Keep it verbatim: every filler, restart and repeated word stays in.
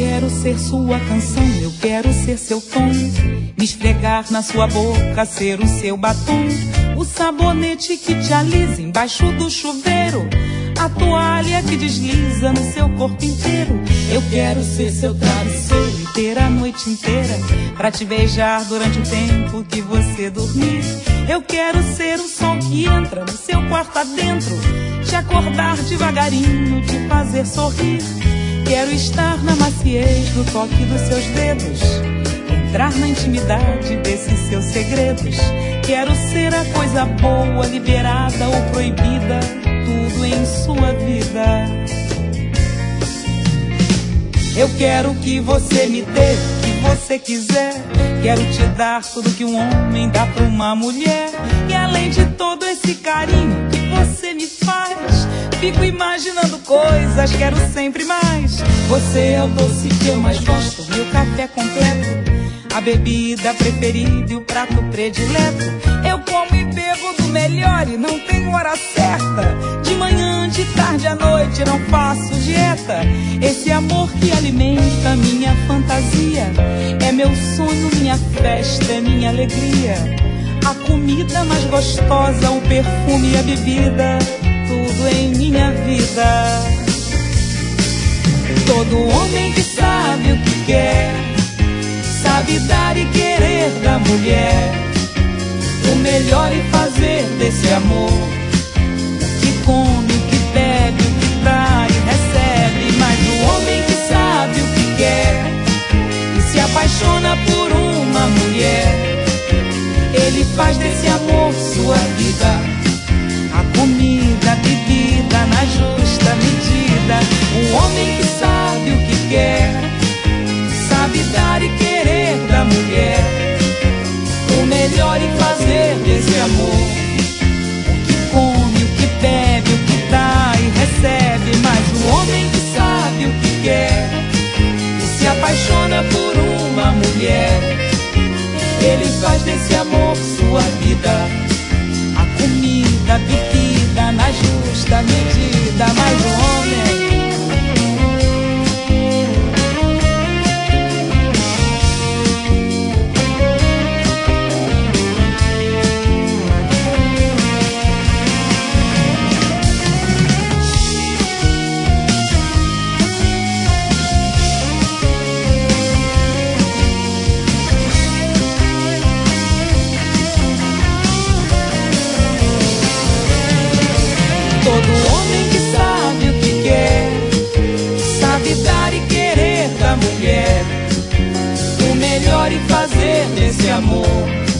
quero ser sua canção, eu quero ser seu tom, me esfregar na sua boca, ser o seu batom, o sabonete que te alisa embaixo do chuveiro, a toalha que desliza no seu corpo inteiro. Eu quero ser seu travesseiro e ter a noite inteira pra te beijar durante o tempo que você dormir. Eu quero ser o sol que entra no seu quarto adentro, te acordar devagarinho, te fazer sorrir. Quero estar na maciez do toque dos seus dedos, entrar na intimidade desses seus segredos. Quero ser a coisa boa, liberada ou proibida, tudo em sua vida. Eu quero que você me dê o que você quiser, quero te dar tudo que um homem dá pra uma mulher. E além de todo esse carinho que você me faz, fico imaginando coisas, quero sempre mais. Você é o doce que eu mais gosto, meu café completo, a bebida preferida e o prato predileto. Eu como e bebo do melhor e não tenho hora certa, de manhã, de tarde, à noite, não faço dieta. Esse amor que alimenta minha fantasia é meu sonho, minha festa, é minha alegria. A comida mais gostosa, o perfume e a bebida, tudo em minha vida. Todo homem que sabe o que quer, sabe dar e querer da mulher o melhor e fazer desse amor o que come, o que bebe, o que dá e recebe. Mas o homem que sabe o que quer e se apaixona por uma mulher, ele faz desse amor sua vida, a comida, a bebida na justa medida. O homem que sabe o que quer, sabe dar e querer da mulher o melhor e fazer desse amor o que come, o que bebe, o que dá e recebe. Mas o homem que sabe o que quer e se apaixona por uma mulher, ele faz desse amor sua vida, a comida, a bebida na justa medida. Mas o homem todo homem que sabe o que quer, sabe dar e querer da mulher o melhor e fazer desse amor